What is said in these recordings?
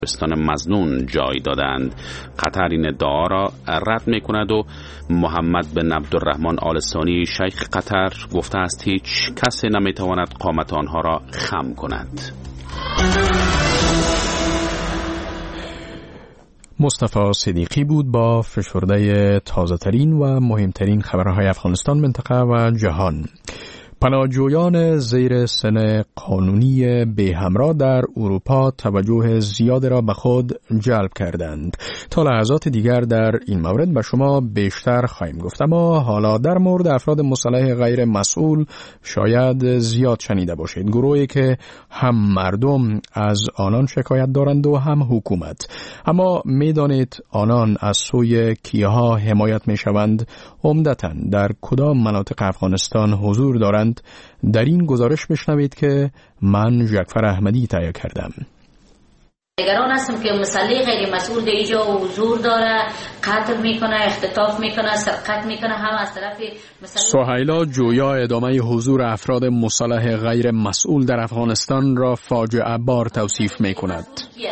بستان مظنون جای دادند. قطر این ادعا را رد می‌کند و محمد بن عبدالرحمن آل ثانی شیخ قطر گفته است هیچ کسی نمی‌تواند قامت آنها را خم کند. مصطفی صدیقی بود با فشرده تازه‌ترین و مهمترین خبرهای افغانستان، منطقه و جهان. پناهجویان زیر سن قانونی به همراه در اروپا توجه زیاد را به خود جلب کردند. تا لحظات دیگر در این مورد به شما بیشتر خواهیم گفت، اما حالا در مورد افراد مسلح غیر مسئول شاید زیاد شنیده باشید. گروهی که هم مردم از آنان شکایت دارند و هم حکومت. اما میدانید آنان از سوی کیها حمایت می شوند؟ عمدتاً در کدام مناطق افغانستان حضور دارند؟ در این گزارش بشنوید که من جعفر احمدی تهیه کردم. نگران هستم که مسلح غیر مسئول در اینجا حضور داره، قتل میکنه، اختطاف میکنه، سرقت میکنه، هم از طرف سهیلا جویا ادامه حضور افراد مسلح غیر مسئول در افغانستان را فاجعه بار توصیف میکند.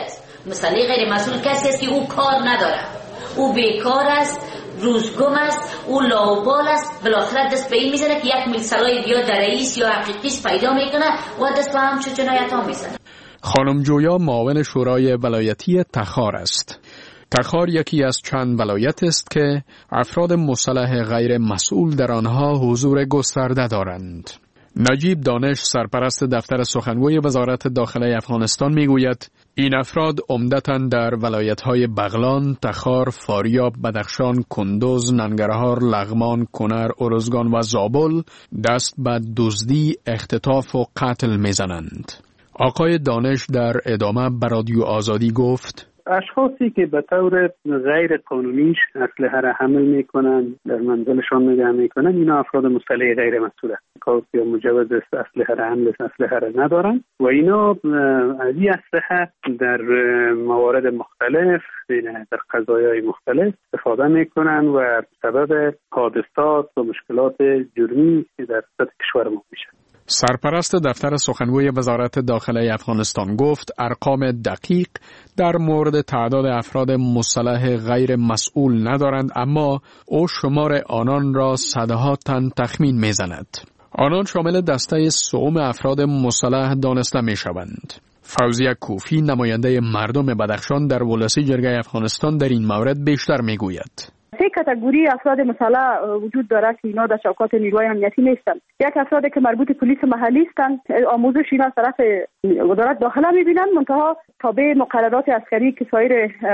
مسلح غیر مسئول کسی است که او کار نداره، او بیکار است، روزگم است، او لاوبال است، بالاخره دست به این میزنه که یک ملسلای بیا در رئیس یا حقیقیست پیدا میکنه و دست به همچون جنایت ها میزنه. خانم جویا معاون شورای ولایتی تخار است. تخار یکی از چند ولایت است که افراد مسلح غیر مسئول در آنها حضور گسترده دارند. نجیب دانش سرپرست دفتر سخنگوی وزارت داخله افغانستان میگوید این افراد عمدتاً در ولایت‌های بغلان، تخار، فاریاب، بدخشان، کندوز، ننگرهار، لغمان، کنر، ارزگان و زابل دست به دزدی، اختطاف و قتل میزنند. آقای دانش در ادامه به رادیو آزادی گفت اشخاصی که به طور غیر قانونی اسلحه را حمل میکنن، در منزلشان نگه میکنن، اینا افراد مسلح غیر مسئول هستند. کار یا مجوز اسلحه را حمل اسلحه را ندارن و اینا از این اسلحه در موارد مختلف در قضایای مختلف استفاده میکنن و سبب حادثات و مشکلات جرمی که در سطح کشور ما میشه. سرپرست دفتر سخنگوی وزارت داخله افغانستان گفت ارقام دقیق در مورد تعداد افراد مسلح غیر مسئول ندارند، اما او شمار آنان را صدها تن تخمین میزند. آنان شامل دسته سوم افراد مسلح دانسته میشوند. فوزیه کوفی نماینده مردم بدخشان در ولسی جرگه افغانستان در این مورد بیشتر میگوید. سه کاتگوری افراد مسلح وجود دارد که اینا در چوکات نیروهای امنیتی نیستند. یک افرادی که مربوط پلیس محلی هستند، آموزش اینا از طرف وزارت داخله میبینند، منتها تابع مقررات عسکری که سایر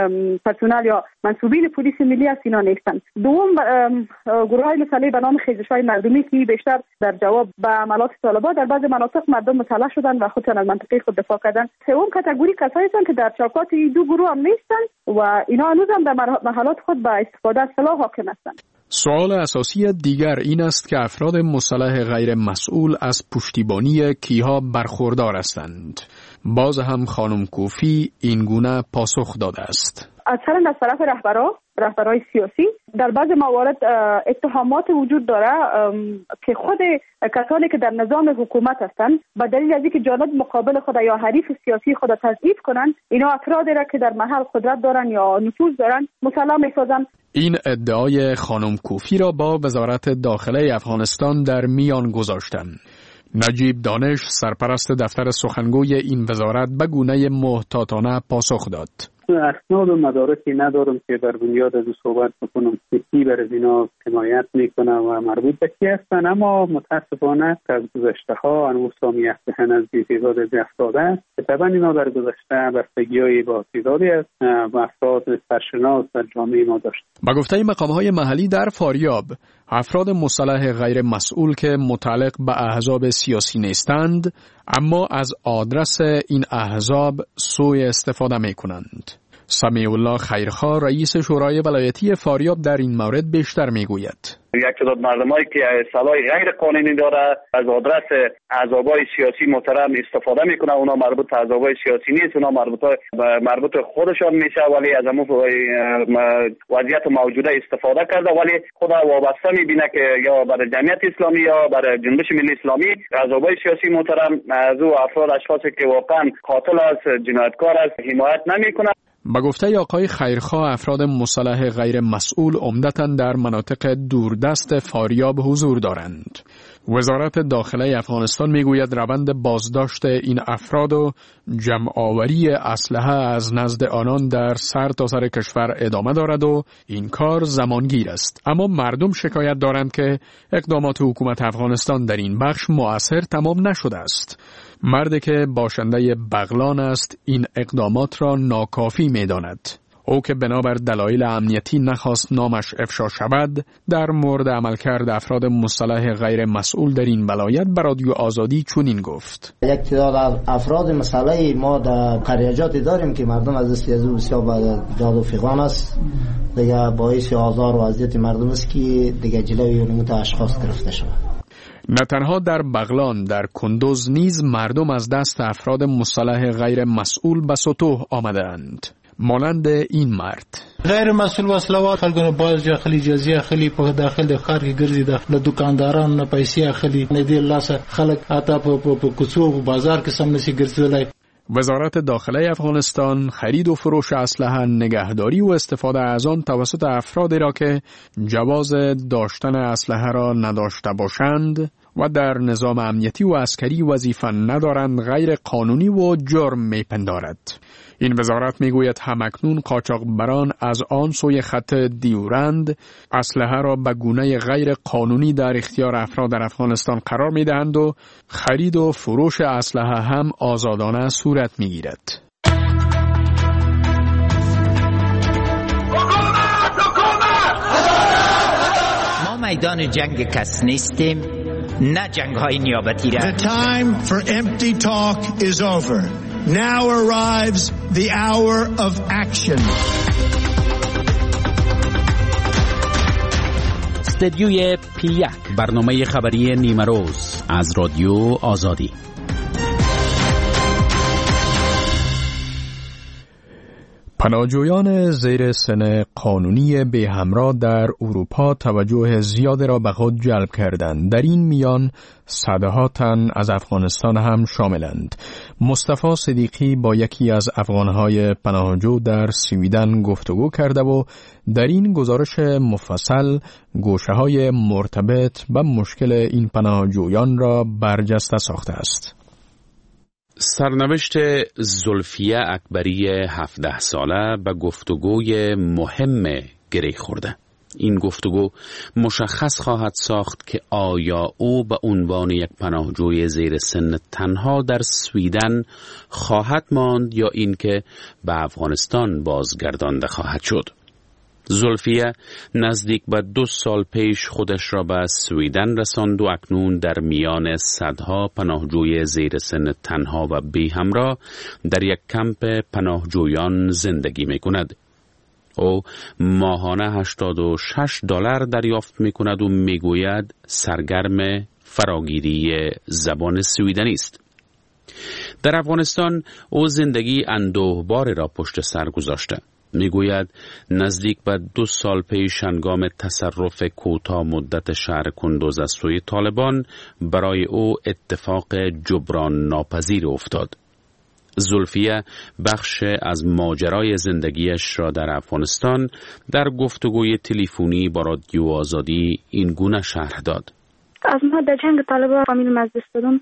پرسنل یا منصوبین پلیس ملی است اینا نیستند. دوم گروه‌های مسلح به نام خیزش‌های مردمی که بیشتر در جواب به عملات طالبان در بعضی مناطق مردم مسلح شدند و خودشان از منطقه خود دفاع کردند. سوم کاتگوری کسایی هستند که در چوکات این دو گروه هم نیستند و اینا هنوز هم در محلات خود به استفاده از سلاح حاکم هستند. سوال اساسی دیگر این است که افراد مسلح غیر مسئول از پشتیبانی کیها برخوردار هستند. باز هم خانم کوفی این گونه پاسخ داده است. اکثرا از طرف رهبرای سیاسی در بعض موارد اتهامات وجود داره که خود کسانی که در نظام حکومت هستند به دلیل از اینکه جانب مقابل خود یا حریف سیاسی خود تضعیف کنند، اینا افرادی را که در محل قدرت دارن یا نفوذ دارن مسلح می‌سازند. این ادعای خانم کوفی را با وزارت داخله افغانستان در میان گذاشتند. نجیب دانش سرپرست دفتر سخنگوی این وزارت به گونه محتاطانه پاسخ داد. اسناد و مدارکی ندارم که بر بنیاد از صحبت بکنم که کی بر اینا حمایت میکنه و مربوط به کی هستن، اما متاسفانه از گذشته ها انو سامیت به نزدیک تعداد افراد است که طبعا اینا در گذشته بستگی‌های با تعدادی از افراد سرشناس در جامعه ما داشت. با گفته مقام‌های محلی در فاریاب افراد مسلح غیر مسئول که متعلق به احزاب سیاسی نیستند اما از آدرس این احزاب سوء استفاده می‌کنند. سمیع الله خیرخواه رئیس شورای ولایتی فاریاب در این مورد بیشتر میگوید. یک تعداد مردمایی که صلاح غیر قانونی داره از آدرس احزابای سیاسی محترم استفاده میکنه. اونا مربوط به احزابای سیاسی نیست، اونا مربوط خودشان میشه، ولی از همون وضعیت موجوده استفاده کرده، ولی خود وابسته میبینه که یا برای جمعیت اسلامی یا برای جنبش ملی اسلامی احزابای سیاسی محترم از او افراد اشخاصی که واقعا قاتل است، جنایتکار است حمایت نمیکنه. با گفته آقای خیرخواه افراد مسلح غیر مسئول عمدتاً در مناطق دوردست فاریاب حضور دارند. وزارت داخله افغانستان میگوید روند بازداشت این افراد و جمع آوری اسلحه از نزد آنان در سرتاسر کشور ادامه دارد و این کار زمانگیر است. اما مردم شکایت دارند که اقدامات حکومت افغانستان در این بخش مؤثر تمام نشده است. مردی که باشنده بغلان است این اقدامات را ناکافی می‌داند. او که بنابر دلایل امنیتی نخواست نامش افشا شود، در مورد عملکرد افراد مسلح غیر مسئول در این ولایت به رادیو آزادی چنین گفت: یک تعداد افراد مسلح ما در قریاجاتی داریم که مردم از دست از او بسیار داد و فغان است، دیگه باعث آزار و اذیت مردم است که دیگه جلوی اون اشخاص گرفته شود. نه تنها در بغلان، در کندوز نیز مردم از دست افراد مسلح غیر مسئول به سطوح آمدند. مانند این مرد: غیر مسئول وسلوات خلکو باز اخلي جزیه اخلي په داخل د ښار کې ګرځي د دکاندارانو نه پیسې اخلي نه دی لاسه خلک اته په کوڅو او بازار کې سم نشي ګرځولای. وزارت داخله افغانستان خرید و فروش اسلحه، نگهداری و استفاده از آن توسط افرادی را که جواز داشتن اسلحه را نداشته باشند و در نظام امنیتی و عسکری وظیفه ندارند غیر قانونی و جرم میپندارد. این وزارت میگوید همکنون قاچاقبران از آن سوی خط دیورند اسلحه را به گونه غیر قانونی در اختیار افراد در افغانستان قرار میدهند و خرید و فروش اسلحه هم آزادانه صورت میگیرد. ما میدان جنگ کس نیستیم، نه جنگ های نیابتی را. The time for empty talk is over. Now arrives the hour of action. استدیوی P1 برنامه خبری نیمه روز از رادیو آزادی. پناهجویان زیر سن قانونی به همراه در اروپا توجه زیاد را به خود جلب کردند. در این میان صدها تن از افغانستان هم شاملند. مصطفی صدیقی با یکی از افغانهای پناهجو در سویدن گفتگو کرده و در این گزارش مفصل گوشه‌های مرتبط به مشکل این پناهجویان را برجسته ساخته است. سرنوشت زلفیه اکبری 17 ساله به گفتگوی مهم گره خورده. این گفتگو مشخص خواهد ساخت که آیا او به عنوان یک پناهجوی زیر سن تنها در سویدن خواهد ماند یا اینکه به افغانستان بازگردانده خواهد شد. زلفیه نزدیک به 2 سال پیش خودش را به سویدن رساند و اکنون در میان صدها پناهجوی زیر سن تنها و بی همراه در یک کمپ پناهجویان زندگی می کند. او ماهانه $86 دریافت می کند و می گوید سرگرم فراگیری زبان سویدنی است. در افغانستان او زندگی اندوهباری را پشت سر گذاشته. میگوید نزدیک به 2 سال پیش هنگام تصرف کوتاه مدت شهر کندوز از سوی طالبان برای او اتفاق جبران ناپذیر افتاد. زلفیه بخش از ماجرای زندگیش را در افغانستان در گفتگوی تلفنی با رادیو آزادی این گونه شرح داد. از ما در جنگ طالبان فامیلم از دست دادم.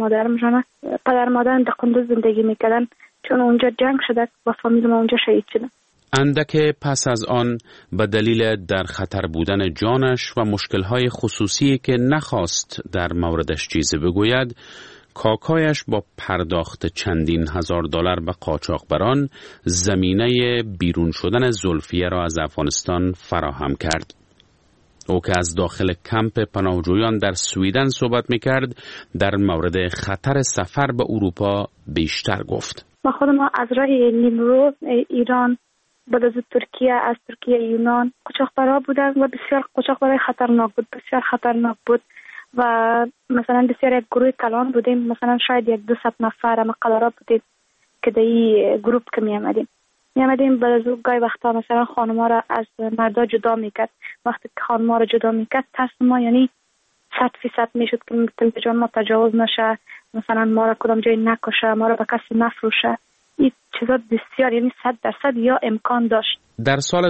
پدر مادرم در کندوز زندگی میکردن، چون اونجا جنگ شده و فامیل ما اونجا شهید شدن. اندک پس از آن به دلیل در خطر بودن جانش و مشکلهای خصوصی که نخواست در موردش چیزی بگوید، کاکایش با پرداخت چندین $1000 به قاچاقبران زمینه بیرون شدن زلفیه را از افغانستان فراهم کرد. او که از داخل کمپ پناهجویان در سویدن صحبت می‌کرد، در مورد خطر سفر به اروپا بیشتر گفت. ما خود ما از راه نیمرو ایران بعد از ترکیه، از ترکیه یونان قاچاقبرها بودن و بسیار قاچاقبرای خطرناک بود، بسیار خطرناک بود. و مثلا بسیار یک گروه کلان بودیم، مثلا شاید 100-200 نفر اما قلارا بودیم که در این گروپ که می آمدیم بعد از گاهی وقتا مثلا خانم‌ها را از مردا جدا میکرد. وقتی که خانم‌ها را جدا میکرد ترس ما یعنی 100% میشد که تلویزیون ما تجاوز نشه، مثلا ما را کدام جای نکشه، ما را به کسی نفروشه. این چیزا بسیار یعنی 100% یا امکان داشت. در سال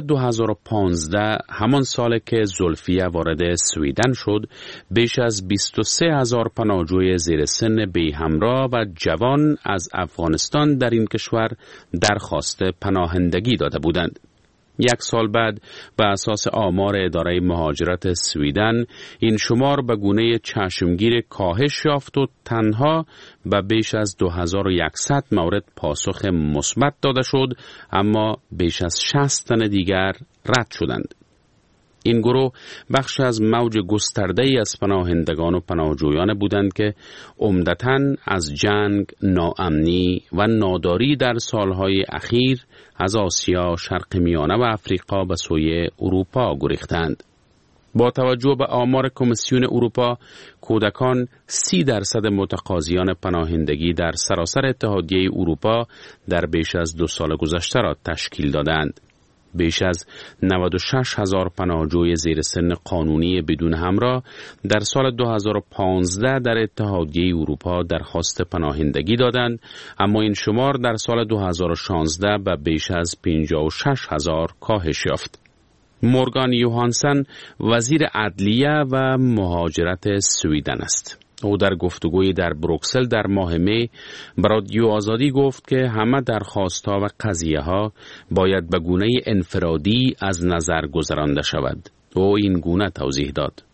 2015 همان سال که زلفیه وارد سویدن شد، بیش از 23,000 پناهجوی زیر سن بی همراه و جوان از افغانستان در این کشور درخواست پناهندگی داده بودند. یک سال بعد به اساس آمار اداره مهاجرت سویدن این شمار به گونه چشمگیر کاهش یافت و تنها به بیش از 2100 مورد پاسخ مثبت داده شد، اما بیش از 60 تن دیگر رد شدند. این گروه بخش از موج گسترده‌ای از پناهندگان و پناهجویان بودند که عمدتاً از جنگ، ناامنی و ناداری در سالهای اخیر از آسیا، شرق میانه و افریقا به سوی اروپا گریختند. با توجه به آمار کمیسیون اروپا، کودکان 30% متقاضیان پناهندگی در سراسر اتحادیه اروپا در بیش از 2 سال گذشته را تشکیل دادند. بیش از 96,000 پناهجوی زیر سن قانونی بدون همراه در سال 2015 در اتحادیه اروپا درخواست پناهندگی دادند، اما این شمار در سال 2016 به بیش از 56,000 کاهش یافت. مورگان یوهانسن وزیر عدلیه و مهاجرت سویدن است. او در گفتگوی در بروکسل در ماه می به رادیو آزادی گفت که همه درخواست‌ها و قضیه‌ها باید به گونه انفرادی از نظر گذرانده شود. او این گونه توضیح داد.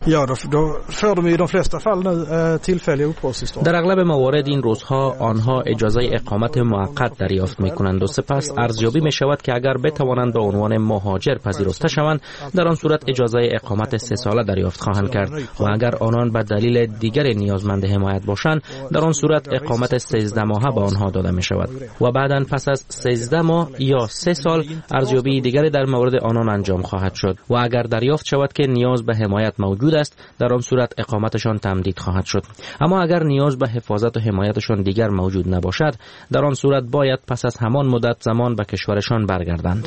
در اغلب موارد این روزها آنها اجازه اقامت موقت دریافت می‌کنند و سپس ارزیابی می‌شود که اگر بتوانند به عنوان مهاجر پذیرفته شوند، در آن صورت اجازه اقامت 3 ساله دریافت خواهند کرد و اگر آنان به دلیل دیگر نیازمند حمایت باشند، در آن صورت اقامت 13 ماهه به آنها داده می‌شود و بعداً پس از 13 ماه یا 3 سال ارزیابی دیگری در مورد آنان انجام خواهد شد و اگر دریافت شود که نیاز به حمایت موجود است، در آن صورت اقامتشان تمدید خواهد شد. اما اگر نیاز به حفاظت و حمایتشان دیگر موجود نباشد، در آن صورت باید پس از همان مدت زمان به کشورشان برگردند.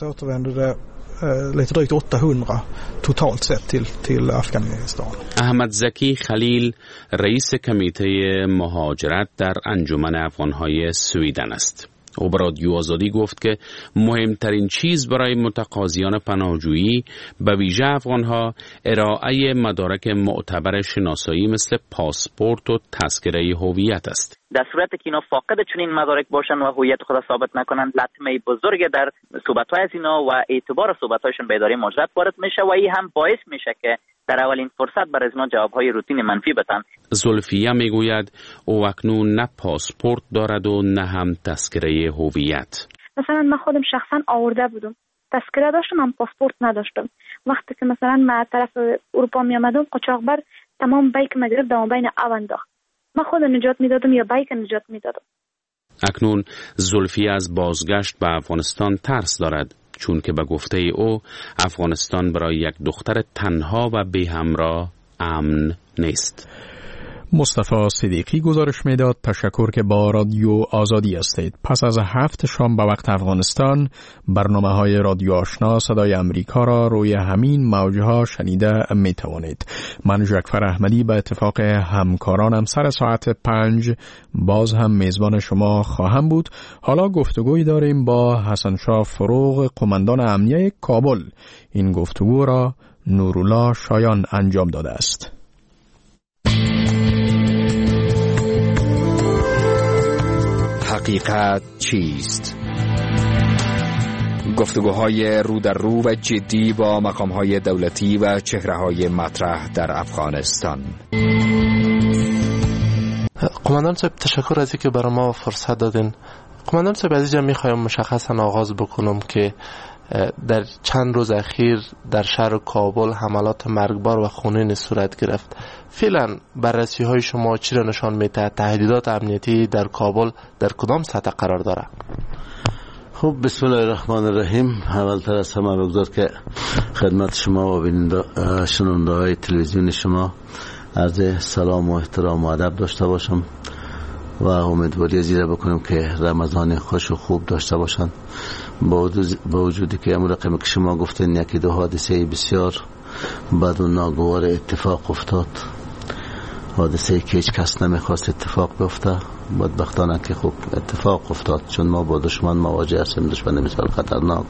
احمد زکی خلیل رئیس کمیته مهاجرت در انجمن افغانهای سویدن است. او به رادیو آزادی گفت که مهمترین چیز برای متقاضیان پناهجویی به ویژه افغانها ارائه مدارک معتبر شناسایی مثل پاسپورت و تذکره هویت است. در صورتی که اینا فاقد چنین مدارک باشن و هویت خود ثابت نکنند، لطمه بزرگ در صحبت‌های از اینا و اعتبار صحبت‌هایشون به اداره مهاجرت وارد میشه و این هم باعث میشه که در اولین فرصت برای اینا جواب‌های روتین منفی بدن. زلفیه میگوید او اکنون نه پاسپورت دارد و نه هم تذکره هویت. مثلا من خودم شخصا آورده بودم، تذکره داشتم هم پاسپورت نداشتم. وقتی که مثلا من طرف اروپا می آمدم، قاچاقبر تمام بیک ما گرفت، دام بین او انداخت. من خود نجات میدادم یا بیک نجات میدادم. اکنون زلفیه از بازگشت به افغانستان ترس دارد، چون که به گفته او افغانستان برای یک دختر تنها و بی همراه امن نیست. مصطفی صدیقی گزارش میداد. تشکر که با رادیو آزادی هستید. پس از 7 شام به وقت افغانستان، برنامه‌های رادیو آشنا صدای امریکا را روی همین موج‌ها شنیده میتوانید. من جعفر احمدی به اتفاق همکارانم سر ساعت 5 باز هم میزبان شما خواهم بود. حالا گفتگویی داریم با حسن شاه فروغ، قماندان امنیه کابل. این گفتگو را نورالله شایان انجام داده است. حقیقت چیست؟ گفتگوهای رو در رو و جدی با مقامهای دولتی و چهره‌های مطرح در افغانستان. قماندان صاحب، تشکر از اینکه برای ما فرصت دادین. قماندان صاحب، از اینجا میخوایم مشخصا آغاز بکنم که در چند روز اخیر در شهر کابل حملات مرگبار و خونین صورت گرفت. فعلا بررسی های شما چی را نشان میده؟ تهدیدات امنیتی در کابل در کدام سطح قرار داره؟ خب بسم الله الرحمن الرحیم. اولتر از همه بگذار که خدمت شما و شنونده های تلویزیون شما عرض سلام و احترام و ادب داشته باشم و امیدواری از این بکنم که رمضان خوش و خوب داشته باشن. با وجودی که امور رقمی که شما گفتین یکی دو حادثه بسیار بد و ناگوار اتفاق افتاد، حادثه که هیچ کس نمیخواست اتفاق بیفته، بدبختانه که خوب اتفاق افتاد، چون ما با دشمن مواجه هستیم، دشمن بسیار خطرناک،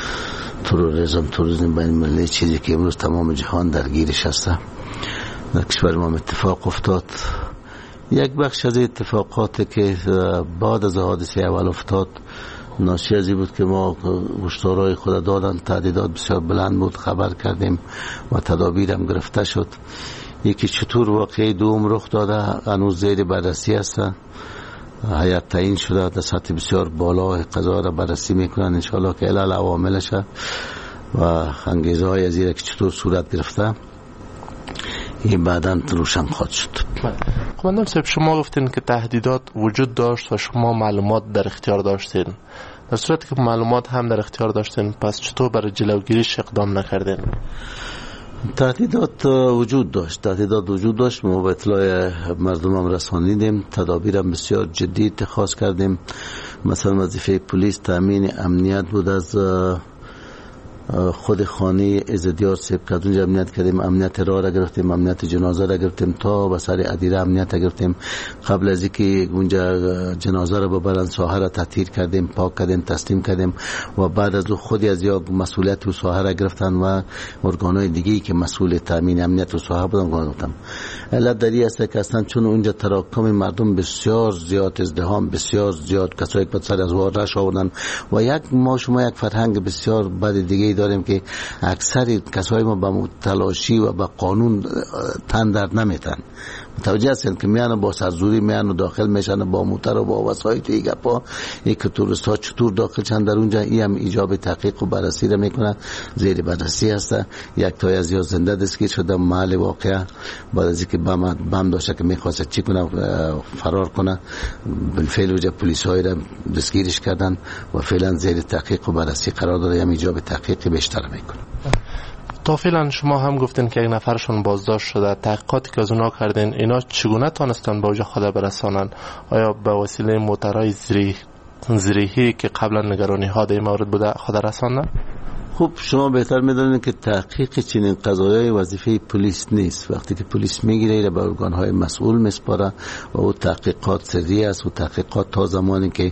تروریسم بین المللی، چیزی که امروز تمام جهان درگیرش هسته. در کشور ما اتفاق افتاد. یک بخش از اتفاقاتی که بعد از حادثه اول افتاد ناشی از این بود که ما هشدارهای خود دادن، تهدیدات بسیار بلند بود، خبر کردیم و تدابیر هم گرفته شد. یکی چطور واقعی دوم رخ داده هنوز زیر بررسی است. هیئت تعیین شده در سطح بسیار بالا قضا را بررسی میکنن انشاءالله که علل عواملش و انگیزه های از این که چطور صورت گرفته این بعداً روشن خواهد شد. قماندان صاحب، شما گفتین که تهدیدات وجود داشت و شما معلومات در اختیار داشتین. در صورتی که معلومات هم در اختیار داشتین، پس چطور برای جلوگیریش اقدام نکردین؟ تهدیدات وجود داشت. ما به اطلاع مردم هم رسانیدیم، تدابیرم بسیار جدی اتخاذ کردیم. مثلا وظیفه پلیس تامین امنیت بود از خود خانه عزتیار سبکت، اونجا امنیت کردیم، امنیت راه را گرفتیم، امنیت جنازه را گرفتیم، تا به سر ادیره امنیت را گرفتیم. قبل از اینکه اونجا جنازه را ببرن ساحه را تطهیر کردیم، پاک کردیم، تسلیم کردیم و بعد از او خودی از یا مسئولیت و ساحه را گرفتن و ارگان‌های دیگه‌ای که مسئول تامین امنیت و ساحه بودن گفتم. علت دری است که اصلا چون اونجا تراکم مردم بسیار زیاد، ازدحام بسیار زیاد، کسایی که سر از وارش آوردن و شما یک فرهنگ بسیار بد دیگه داریم که اکثر کسایی ما به تلاشی و به قانون تن در نمیتن. متوجه هستین که میان با سرزوری میان داخل میشن با موتر و با وسایل توی گپا. یک توریست ها چطور داخل چند در اونجا، این هم ایجاب تحقیق و بررسی را میکنه، زیر بررسی هست. یک تای از یا زنده دستگیر شده محل واقعه بعد از اینکه بم داشته که میخواست چی کنه، فرار کنه. بالفعل اونجا پلیس های را دستگیرش کردن و فعلا زیر تحقیق و بررسی قرار داره، هم ایجاب تحقیق بیشتر میکنه. تا فعلا شما هم گفتین که یک نفرشون بازداشت شده. تحقیقاتی که از اونا کردین، اینا چگونه تانستن به اوجه خود برسانن؟ آیا به وسیله موترهای زریحی که قبلا نگرانی ها در این مورد بوده خود رساندن؟ خب شما بهتر میدونید که تحقیق چنین قضایای وظیفه پلیس نیست. وقتی که پلیس میگیره به ارگان‌های مسئول میسپاره و او تحقیقات سری است و تحقیقات تا زمانی که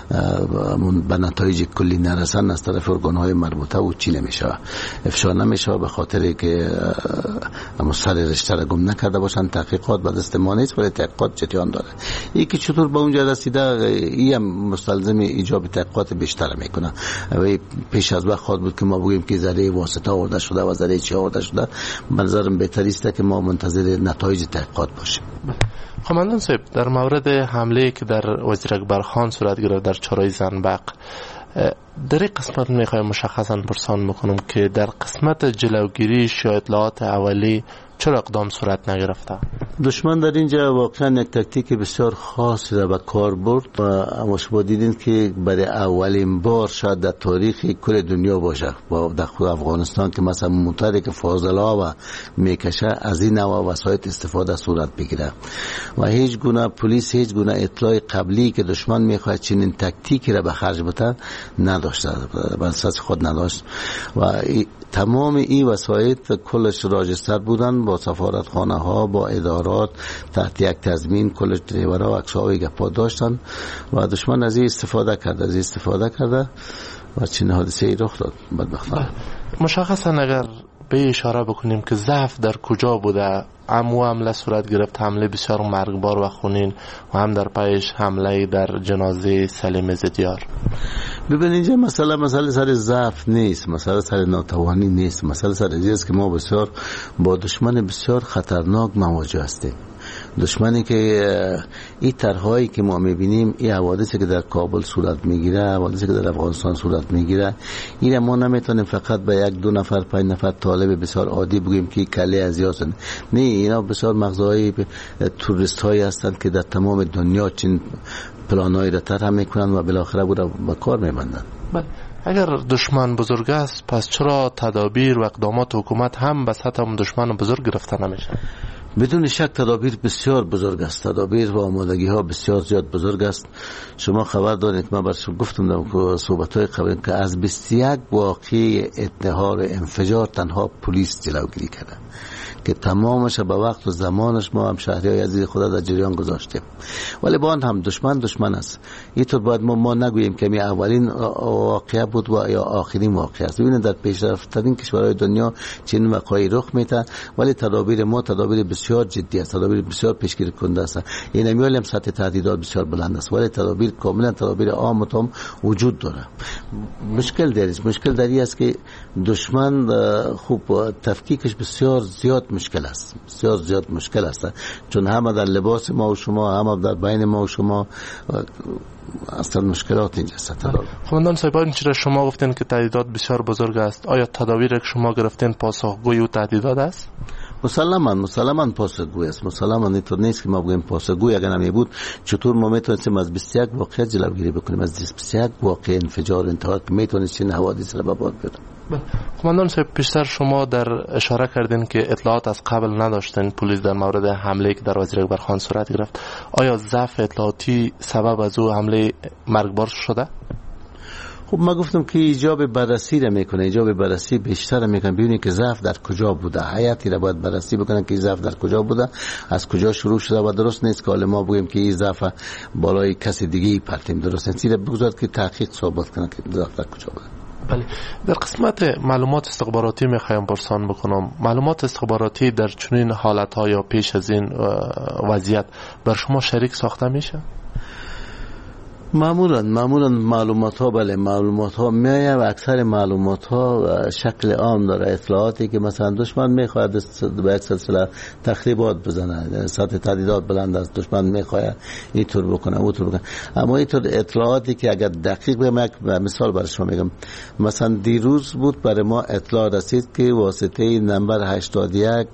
به نتایج کلی نرسن از طرف ارگان‌های مربوطه و چی نمیشه، افشا نمیشه، به خاطر که سر رشته را گم نکرده باشن. تحقیقات به دست ما نیست ولی تحقیقات جریان داره. یکی چطور به اونجا رسیده این مستلزم ایجاب تحقیقات بیشتر میکنه. و پیش از وقت خواهد بود که ما بگیم که ذره واسطه آورده شده و ذره چی آورده شده. به نظرم بهتر است که ما منتظر نتایج تحقیقات باشیم. قماندان صاحب، در مورد حمله که در وزیر اکبر خان صورت گرفت در چهارراه زنبق، در این قسمت میخوایم مشخصا پرسان بکنم که در قسمت جلوگیری یا اطلاعات اولی چرا اقدام صورت نگرفته؟ دشمن در اینجا واقعا یک تاکتیک بسیار خاص را به کار برد و اما شما دیدین که برای اولین بار شاید در تاریخ کل دنیا باشه با داخل افغانستان که مثلا موتری که فاضلا و میکشه از این نوع وسایل استفاده صورت بگیره و هیچ گونه پلیس هیچ گونه اطلاع قبلی که دشمن میخواد چنین تاکتیکی را به خرج بده نداشته، بر اساس خود نداشت و تمام این وسایل کلش راجستر بودن با سفارتخانه ها، با ادارات، تحت یک تضمین کلش دریورها و اکساوی گپا داشتن و دشمن از این استفاده کرده و چنین حادثه ای رخ داد. بدبختانه مشخصا اگر به اشاره بکنیم که ضعف در کجا بوده؟ حمله صورت گرفت، حمله بسیار مرگبار و خونین و هم در پیش حمله در جنازه سلیم عزتیار. ببین اینجا مسئله سر ضعف نیست، مسئله سر ناتوانی نیست، مسئله سر است که ما بسیار با دشمن بسیار خطرناک مواجه هستیم. دشمنی که این طرحهایی که ما میبینیم، این حوادثی که در کابل صورت میگیره، حوادثی که در افغانستان صورت میگیره، این ما نمیتونیم فقط به یک دو نفر 5 نفر طالب بسیار عادی بگیم که کله از یاسن. نه، اینا بسیار مغزهای توریست هایی هستند که در تمام دنیا چین پلانهایی را طرح میکنن و بالاخره او به کار میبندن. اگر دشمن بزرگ است، پس چرا تدابیر و اقدامات حکومت هم به سطح دشمن بزرگ گرفته نمیشه؟ بدون شک تدابیر بسیار بزرگ است، تدابیر و آمادگی ها بسیار زیاد بزرگ است. شما خبر دارید، من برشون گفتم در صحبت های قبل که از 21 واقعه انتحار انفجار تنها پلیس جلوگیری کرده که تمامش به وقت و زمانش ما هم شهریای عزیز خدا در جریان گذاشتیم. ولی با آن هم دشمن است. اینطور باید ما نگوییم که می اولین واقعه بود و یا آخرین واقعه است. ببینید در پیشرفت‌ترین کشورهای دنیا چنین وقایعی رخ میده، ولی تدابیر ما تدابیر بسیار جدی است، تدابیر بسیار پیشگیری کننده است. این نمی‌گویم سطح تهدیدات بسیار بلند است، ولی تدابیر کاملا تدابیر عام و تام وجود داره. مشکل دری است که دشمن خوب تفکیکش بسیار زیاد مشکل است، بسیار زیاد مشکل است، چون همه در لباس ما و شما، همه در بین ما و شما، اصلا مشکلات اینجا است. خواندان صاحب، این چرا شما گفتین که تهدیدات بسیار بزرگ است، آیا تدابیر که شما گرفتین پاسخگوی و تهدیدات است؟ مسلماً پاسخگوی است. مسلماً اینطور نیست که ما بگیم پاسخگوی اگر نمی بود چطور ما میتونستیم از 21 واقعه جلوگیری بکنیم، از 21 واقعه انفجار انتحار که میتونستیم حوادث را به بار بیاریم. قماندان صاحب، پیشتر شما در اشاره کردین که اطلاعات از قبل نداشتین پلیس در مورد حمله که در وزیر اکبر خان صورت گرفت. آیا ضعف اطلاعاتی سبب از او حمله مرگبار شده؟ خب ما گفتم که ایجاب بررسی را میکنه، ایجاب بررسی بیشتر میکنه، ببینید که ضعف در کجا بوده، حیاتی را باید بررسی بکنن که ضعف در کجا بوده، از کجا شروع شده و درست نیست که ما بگیم که این ضعف بالای کسی دیگه پرتیم، درست نیست. این بگذار که تحقیق ثابت کنه که ضعف در کجا بوده. بله، در قسمت معلومات استخباراتی میخوایم پرسان بکنم. معلومات استخباراتی در چنین حالت‌ها یا پیش از این وضعیت بر شما شریک ساخته میشه؟ معمولا معلومات ها، بله معلومات ها میایه و اکثر معلومات ها شکل عام داره، اطلاعاتی که مثلا دشمن میخواهد به یک سلسله تخریبات بزنه، سطح تهدیدات بلند است، دشمن میخواهد اینطور بکنه اونطور بکنه، اما اینطور اطلاعاتی که اگر دقیق بگم، یک مثال برای شما میگم، مثلا دیروز بود برای ما اطلاع رسید که واسطه نمبر 81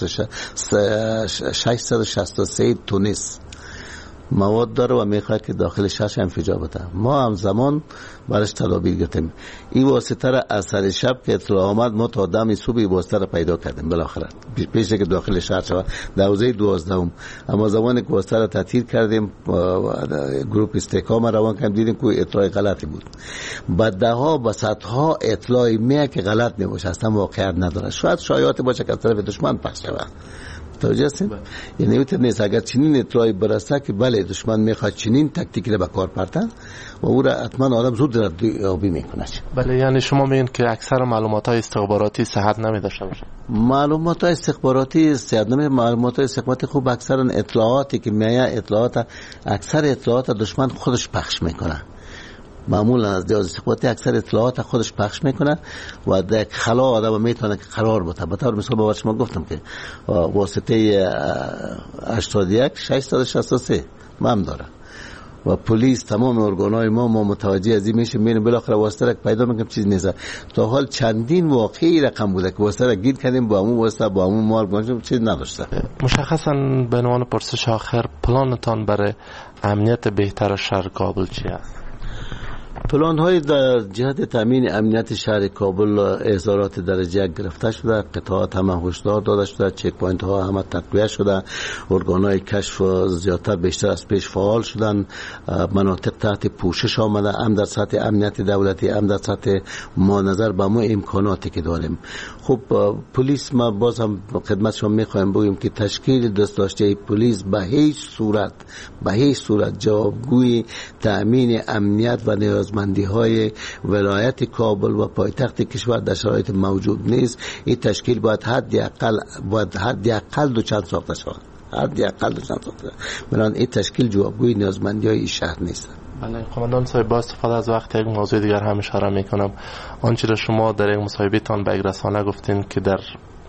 663 تونس مواد داره و میخواد که داخل شهرش انفجار بده. ما همزمان برش تدابیر گرفتیم. این واسطه را اثر شب که اطلاع آمد ما تا دم صبح واسطه را پیدا کردیم بالاخره، پیش که داخل شهر شود در حوزه 12. اما زمانی که واسطه را تطهیر کردیم، گروه استحکام روان کردیم، دیدیم که اطلاع غلطی بود. بعدها به صدها اطلاع میاد که غلط نباشه، اصلا واقعیت نداره، شاید شایعات باشه که از طرف دشمن پخش شود. توجه هستین؟ یعنی میتونه نیست اگر چنین اطلاعی برسه که بله دشمن میخواد چنین تاکتیکی رو به کار پرتن و او را حتما آدم زود ردیابی میکنه. بله، یعنی شما میگین که اکثر معلومات‌های استخباراتی صحت نمیداشته باشه؟ معلومات‌های استخباراتی صحت نمیده. معلومات‌های استخباراتی خوب اکثرا اطلاعاتی که میایه اکثر اطلاعات دشمن خودش پخش میکنه. معمولا از جهاز استخباراتی اکثر اطلاعات خودش پخش میکنه و در خلا آدم میتونه که قرار بده. به طور مثال با شما گفتم که واسطه 81 663 مم داره و پلیس تمام ارگانهای ما متوجه از این میشه، میریم بالاخره واسطه را پیدا میکنیم چیز نیست. تا حال چندین واقعی رقم بوده که واسطه را گیر کردیم با همون واسطه با همون مال گذاشتیم چیز نداشته. مشخصا به عنوان پرسش آخر، پلانتان برای امنیت بهتر شهر کابل چی است؟ پلان های در جهت تامین امنیت شهر کابل احضارات درجه گرفته شده، قطعات همه هشدار داده شده، چک پوینت ها همه تقویه شده، ارگان های کشف زیادتر بیشتر از پیش فعال شدن، مناطق تحت پوشش آمده، هم در سطح امنیت دولتی هم در سطح ما نظر به ما امکاناتی که داریم. خب پلیس ما باز هم خدمت شما میخوایم بگیم که تشکیل دست داشته پلیس به هیچ صورت جوابگوی تامین امنیت و نیازمندی های ولایت کابل و پایتخت کشور در شرایط موجود نیست. این تشکیل باید حداقل دو چند ساخته شود، بنابراین این تشکیل جوابگوی نیازمندی های این شهر نیست. بله قماندان صاحب، با استفاده از وقت یک موضوع دیگر هم اشاره میکنم. آنچه را شما در یک مصاحبه تان به یک رسانه گفتین که در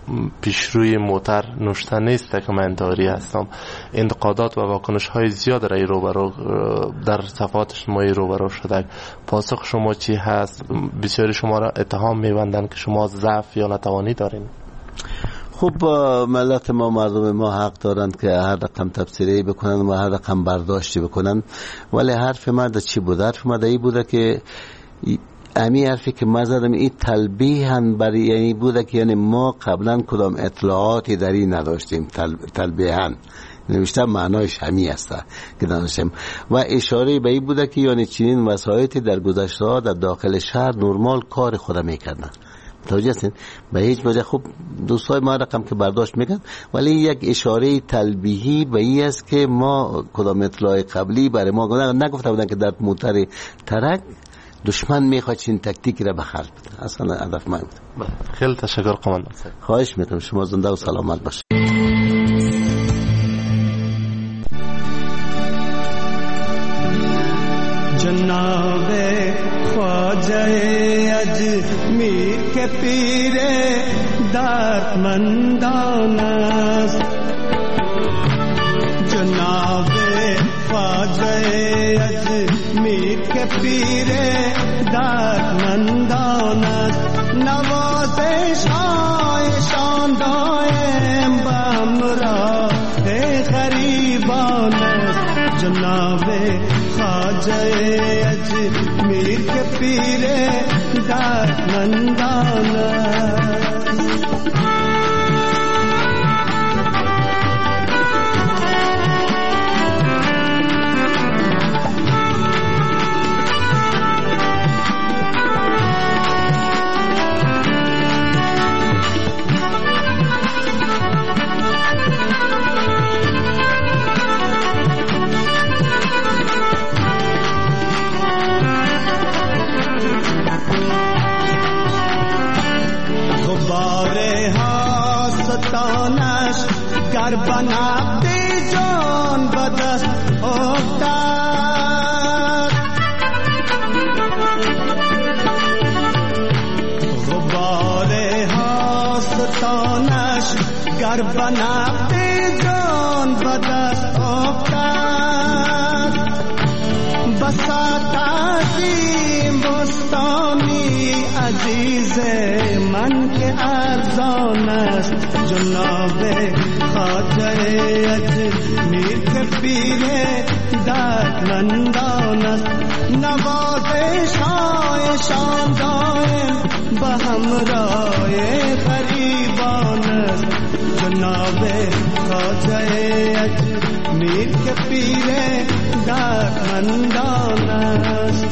پیشروی موتر نوشته نیست که من انتحاری هستم. انتقادات و واکنش های زیاد رای روبرو در صفحات اجتماعی روبرو شده. پاسخ شما چی هست؟ بسیاری شما را اتهام می‌بندند که شما ضعف یا ناتوانی دارین. خب ملت ما، مردم ما حق دارند که هر رقم تفسیری بکنن و هر رقم برداشتی بکنن، ولی حرف ما در چی بود؟ حرف ما در این بوده که امی حرفی که ما زدم این تلبیحاً برای یعنی بوده که یعنی ما قبلا کدام اطلاعاتی در این نداشتیم. تلبیحاً نوشته معنایش همی است که دانستیم و اشاره به این بوده که یعنی چنین وسایطی در گذشته ها در داخل شهر نرمال کار خود میکردن. توجه هستین؟ به هیچ وجه خوب دوستای ما رقم که برداشت میکن، ولی یک اشاره تلبیحی به این است که ما کدام اطلاع قبلی برای ما نگفته بودن که در موتر ترک دشمن میخواد چین تکتیکی را بخرج بده. اصلا هدف ما بود. خیلی تشکر قماندان صاحب. خواهش میکنم. شما زنده و سلامت باشید. جناب خواجه اجمیر کے پیر دردمندان است، جناب خواجه اجمیر کے پیر دردمندان است، نوازش هایشان دائم به همراه غریبان است، جناب خواجه اجمیر کے پیر دردمندان است. گر بنابی جان بدست افتاد، غبار حاستانش گر بنابی جان بدست افتاد، بساط عظیم بستانی عزیز من که ارزان است، جناب خواجه اجمیر کے پیر دردمندان است، نوازش هایشان دائم به همراه غریبان است، جناب خواجه اجمیر کے پیر دردمندان است.